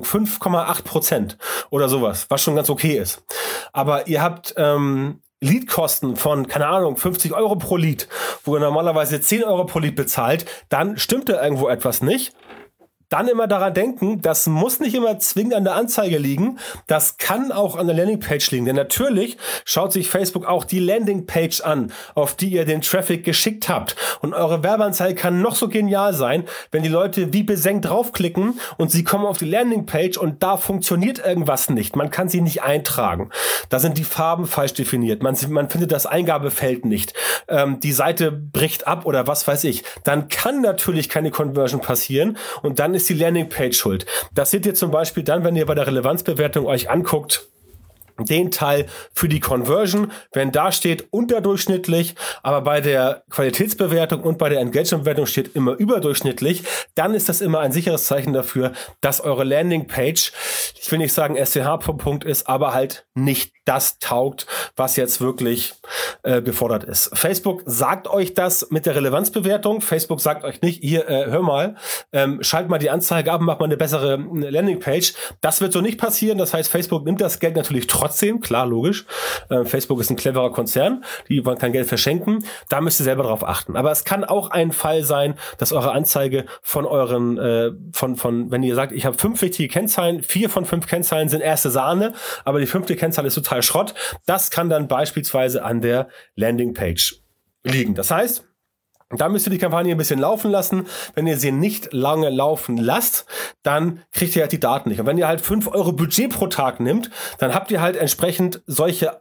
5,8% oder sowas, was schon ganz okay ist. Aber ihr habt Leadkosten von, keine Ahnung, 50 Euro pro Lead, wo ihr normalerweise 10 Euro pro Lead bezahlt, dann stimmt da irgendwo etwas nicht. Dann immer daran denken, das muss nicht immer zwingend an der Anzeige liegen, das kann auch an der Landingpage liegen, denn natürlich schaut sich Facebook auch die Landingpage an, auf die ihr den Traffic geschickt habt und eure Werbeanzeige kann noch so genial sein, wenn die Leute wie besenkt draufklicken und sie kommen auf die Landingpage und da funktioniert irgendwas nicht, man kann sie nicht eintragen, da sind die Farben falsch definiert, man findet das Eingabefeld nicht, die Seite bricht ab oder was weiß ich, dann kann natürlich keine Conversion passieren und dann ist die Landingpage schuld. Das seht ihr zum Beispiel dann, wenn ihr bei der Relevanzbewertung euch anguckt, den Teil für die Conversion, wenn da steht unterdurchschnittlich, aber bei der Qualitätsbewertung und bei der Engagementbewertung steht immer überdurchschnittlich, dann ist das immer ein sicheres Zeichen dafür, dass eure Landingpage, ich will nicht sagen SCH-Punkt ist, aber halt nicht das taugt, was jetzt wirklich gefordert ist. Facebook sagt euch das mit der Relevanzbewertung. Facebook sagt euch nicht, hier, hör mal, schalt mal die Anzeige ab und mach mal eine bessere Landingpage. Das wird so nicht passieren. Das heißt, Facebook nimmt das Geld natürlich trotzdem, klar, logisch. Facebook ist ein cleverer Konzern, die wollen kein Geld verschenken. Da müsst ihr selber drauf achten. Aber es kann auch ein Fall sein, dass eure Anzeige von euren, wenn ihr sagt, ich habe 5 wichtige Kennzahlen, 4 von 5 Kennzahlen sind erste Sahne, aber die 5. Kennzahl ist total Schrott. Das kann dann beispielsweise an der Landingpage liegen. Das heißt, da müsst ihr die Kampagne ein bisschen laufen lassen. Wenn ihr sie nicht lange laufen lasst, dann kriegt ihr halt die Daten nicht. Und wenn ihr halt 5 Euro Budget pro Tag nimmt, dann habt ihr halt entsprechend solche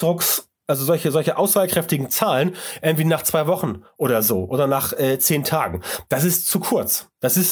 solche aussagekräftigen Zahlen irgendwie nach 2 Wochen oder so oder nach 10 Tagen. Das ist zu kurz.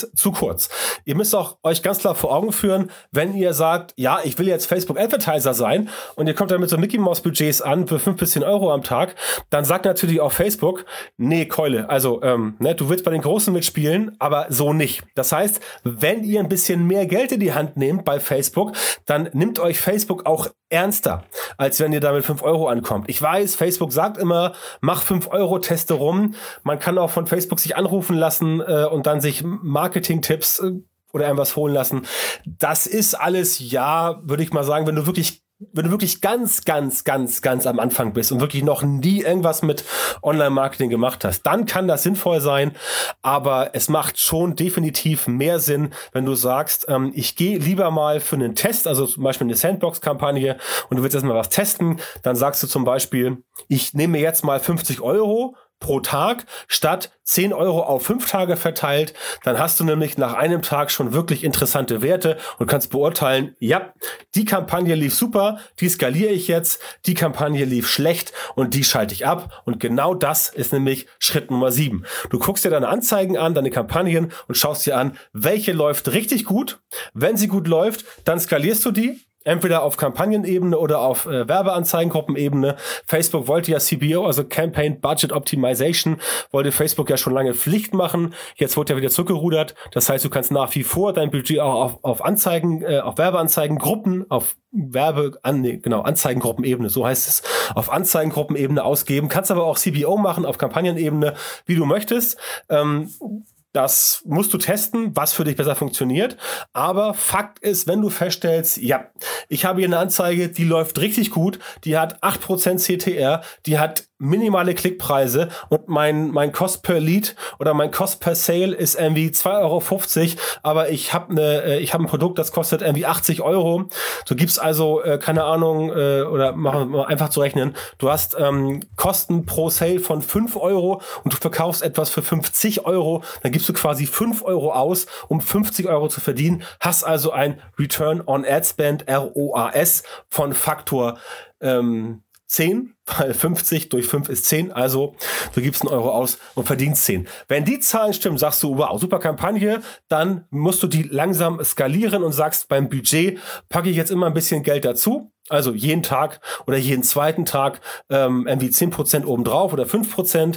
Ihr müsst auch euch ganz klar vor Augen führen, wenn ihr sagt, ja, ich will jetzt Facebook Advertiser sein und ihr kommt dann mit so Mickey Mouse Budgets an für 5 bis 10 Euro am Tag, dann sagt natürlich auch Facebook, nee, Keule, also du willst bei den Großen mitspielen, aber so nicht. Das heißt, wenn ihr ein bisschen mehr Geld in die Hand nehmt bei Facebook, dann nimmt euch Facebook auch ernster, als wenn ihr da mit 5 Euro ankommt. Ich weiß, Facebook sagt immer, mach 5 Euro, teste rum. Man kann auch von Facebook sich anrufen lassen und dann sich Marketing-Tipps oder irgendwas holen lassen. Das ist alles, ja, würde ich mal sagen, wenn du wirklich ganz am Anfang bist und wirklich noch nie irgendwas mit Online-Marketing gemacht hast, dann kann das sinnvoll sein, aber es macht schon definitiv mehr Sinn, wenn du sagst, ich gehe lieber mal für einen Test, also zum Beispiel eine Sandbox-Kampagne und du willst erstmal was testen, dann sagst du zum Beispiel, ich nehme mir jetzt mal 50 Euro pro Tag statt 10 Euro auf 5 Tage verteilt, dann hast du nämlich nach einem Tag schon wirklich interessante Werte und kannst beurteilen, ja, die Kampagne lief super, die skaliere ich jetzt, die Kampagne lief schlecht und die schalte ich ab und genau das ist nämlich Schritt Nummer 7. Du guckst dir deine Anzeigen an, deine Kampagnen und schaust dir an, welche läuft richtig gut. Wenn sie gut läuft, dann skalierst du die. Entweder auf Kampagnenebene oder auf Werbeanzeigengruppenebene. Facebook wollte ja CBO, also Campaign Budget Optimization, wollte Facebook ja schon lange Pflicht machen. Jetzt wurde ja wieder zurückgerudert. Das heißt, du kannst nach wie vor dein Budget auch auf Anzeigen, auf Werbeanzeigengruppen, Anzeigengruppenebene, so heißt es, auf Anzeigengruppenebene ausgeben. Kannst aber auch CBO machen auf Kampagnenebene, wie du möchtest. Das musst du testen, was für dich besser funktioniert. Aber Fakt ist, wenn du feststellst, ja, ich habe hier eine Anzeige, die läuft richtig gut, die hat 8% CTR, die hat minimale Klickpreise und mein Cost per Lead oder mein Cost per Sale ist irgendwie 2,50 Euro, aber ich habe ein Produkt, das kostet irgendwie 80 Euro. Du gibst also, keine Ahnung, oder machen wir einfach zu rechnen, du hast Kosten pro Sale von 5 Euro und du verkaufst etwas für 50 Euro, dann gibst du quasi 5 Euro aus, um 50 Euro zu verdienen, hast also ein Return on Ad Spend, ROAS, von Faktor 10, weil 50 durch 5 ist 10, also du gibst 1 Euro aus und verdienst 10. Wenn die Zahlen stimmen, sagst du, wow, super Kampagne, dann musst du die langsam skalieren und sagst, beim Budget packe ich jetzt immer ein bisschen Geld dazu. Also jeden Tag oder jeden zweiten Tag irgendwie 10% obendrauf oder 5%.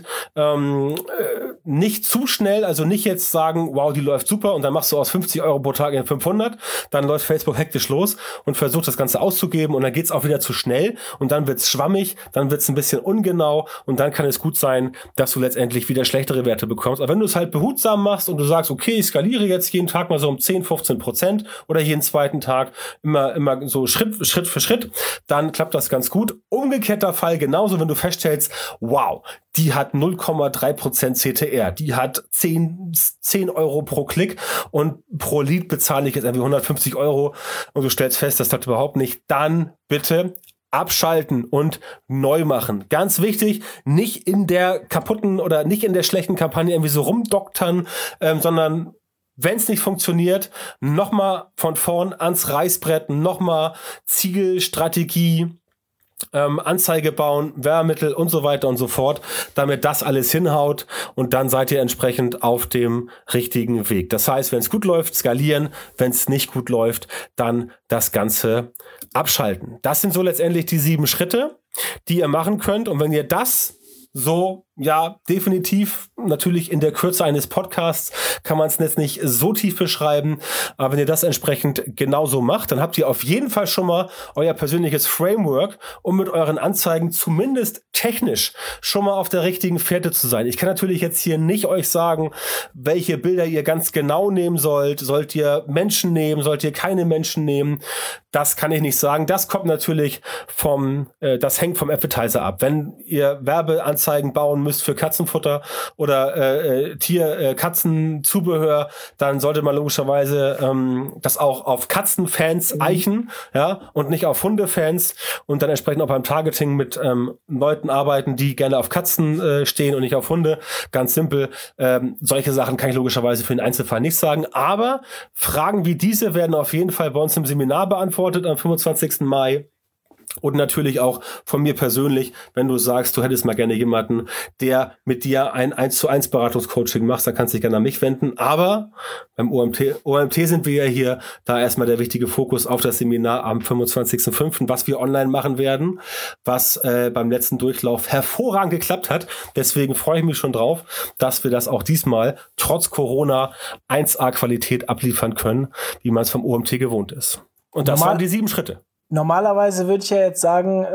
Nicht zu schnell, also nicht jetzt sagen, wow, die läuft super und dann machst du aus 50 Euro pro Tag in 500. Dann läuft Facebook hektisch los und versucht das Ganze auszugeben und dann geht's auch wieder zu schnell und dann wird's schwammig, dann wird's ein bisschen ungenau und dann kann es gut sein, dass du letztendlich wieder schlechtere Werte bekommst. Aber wenn du es halt behutsam machst und du sagst, okay, ich skaliere jetzt jeden Tag mal so um 10-15% oder jeden zweiten Tag immer so Schritt für Schritt, dann klappt das ganz gut. Umgekehrter Fall genauso, wenn du feststellst, wow, die hat 0,3% CTR, die hat 10 Euro pro Klick und pro Lead bezahle ich jetzt irgendwie 150 Euro und du stellst fest, das klappt überhaupt nicht, dann bitte abschalten und neu machen. Ganz wichtig, nicht in der kaputten oder nicht in der schlechten Kampagne irgendwie so rumdoktern, sondern wenn es nicht funktioniert, nochmal von vorn ans Reißbrett, nochmal Ziel, Strategie, Anzeige bauen, Werbemittel und so weiter und so fort, damit das alles hinhaut und dann seid ihr entsprechend auf dem richtigen Weg. Das heißt, wenn es gut läuft, skalieren, wenn es nicht gut läuft, dann das Ganze abschalten. Das sind so letztendlich die 7 Schritte, die ihr machen könnt und wenn ihr das so, ja, definitiv, natürlich in der Kürze eines Podcasts kann man es jetzt nicht so tief beschreiben, aber wenn ihr das entsprechend genauso macht, dann habt ihr auf jeden Fall schon mal euer persönliches Framework, um mit euren Anzeigen zumindest technisch schon mal auf der richtigen Fährte zu sein. Ich kann natürlich jetzt hier nicht euch sagen, welche Bilder ihr ganz genau nehmen sollt. Sollt ihr Menschen nehmen? Sollt ihr keine Menschen nehmen? Das kann ich nicht sagen. Das kommt natürlich das hängt vom Advertiser ab. Wenn ihr Werbeanzeigen Werbeanzeigen bauen müsst für Katzenfutter oder Katzenzubehör, dann sollte man logischerweise das auch auf Katzenfans eichen, ja, und nicht auf Hundefans und dann entsprechend auch beim Targeting mit Leuten arbeiten, die gerne auf Katzen stehen und nicht auf Hunde. Ganz simpel. Solche Sachen kann ich logischerweise für den Einzelfall nicht sagen, aber Fragen wie diese werden auf jeden Fall bei uns im Seminar beantwortet am 25. Mai. Und natürlich auch von mir persönlich, wenn du sagst, du hättest mal gerne jemanden, der mit dir ein 1:1 Beratungscoaching macht, dann kannst du dich gerne an mich wenden. Aber beim OMT sind wir ja hier, da erstmal der wichtige Fokus auf das Seminar am 25.05., was wir online machen werden, was beim letzten Durchlauf hervorragend geklappt hat. Deswegen freue ich mich schon drauf, dass wir das auch diesmal trotz Corona 1A-Qualität abliefern können, wie man es vom OMT gewohnt ist. Und das waren die 7 Schritte. Normalerweise würde ich ja jetzt sagen,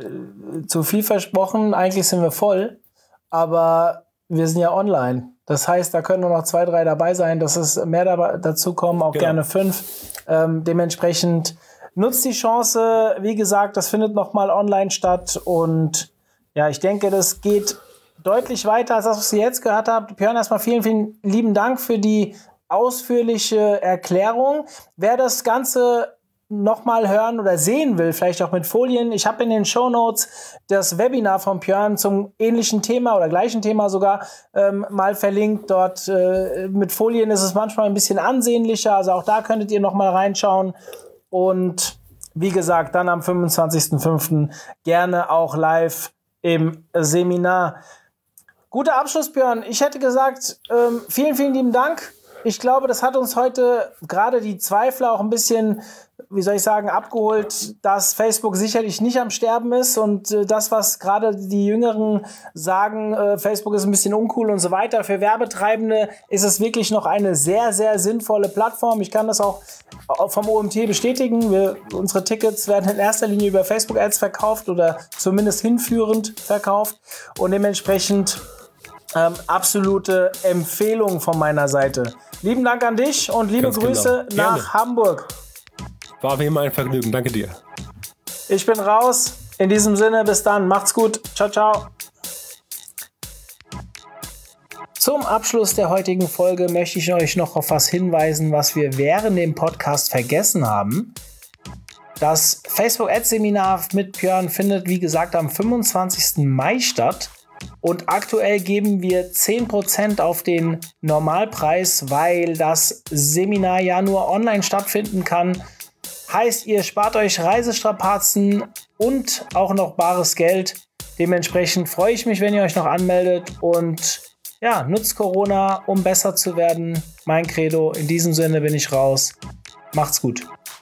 zu viel versprochen, eigentlich sind wir voll, aber wir sind ja online. Das heißt, da können nur noch 2, 3 dabei sein, dass es mehr dazu kommen, auch gerne 5. Dementsprechend nutzt die Chance, wie gesagt, das findet nochmal online statt und ja, ich denke, das geht deutlich weiter als das, was ihr jetzt gehört habt. Björn, erstmal vielen, vielen lieben Dank für die ausführliche Erklärung. Wer das Ganze nochmal hören oder sehen will, vielleicht auch mit Folien. Ich habe in den Shownotes das Webinar von Björn zum ähnlichen Thema oder gleichen Thema sogar mal verlinkt. Dort mit Folien ist es manchmal ein bisschen ansehnlicher, also auch da könntet ihr nochmal reinschauen. Und wie gesagt, dann am 25.05. gerne auch live im Seminar. Guter Abschluss, Björn. Ich hätte gesagt, vielen, vielen lieben Dank. Ich glaube, das hat uns heute gerade die Zweifler auch ein bisschen, wie soll ich sagen, abgeholt, dass Facebook sicherlich nicht am Sterben ist und das, was gerade die Jüngeren sagen, Facebook ist ein bisschen uncool und so weiter. Für Werbetreibende ist es wirklich noch eine sehr, sehr sinnvolle Plattform. Ich kann das auch vom OMT bestätigen. Unsere Tickets werden in erster Linie über Facebook-Ads verkauft oder zumindest hinführend verkauft und dementsprechend absolute Empfehlung von meiner Seite. Lieben Dank an dich und liebe Grüße nach Hamburg. War wie immer ein Vergnügen. Danke dir. Ich bin raus. In diesem Sinne, bis dann. Macht's gut. Ciao, ciao. Zum Abschluss der heutigen Folge möchte ich euch noch auf was hinweisen, was wir während dem Podcast vergessen haben. Das Facebook Ads Seminar mit Björn findet, wie gesagt, am 25. Mai statt. Und aktuell geben wir 10% auf den Normalpreis, weil das Seminar ja nur online stattfinden kann. Heißt, ihr spart euch Reisestrapazen und auch noch bares Geld. Dementsprechend freue ich mich, wenn ihr euch noch anmeldet und ja, nutzt Corona, um besser zu werden. Mein Credo. In diesem Sinne bin ich raus. Macht's gut.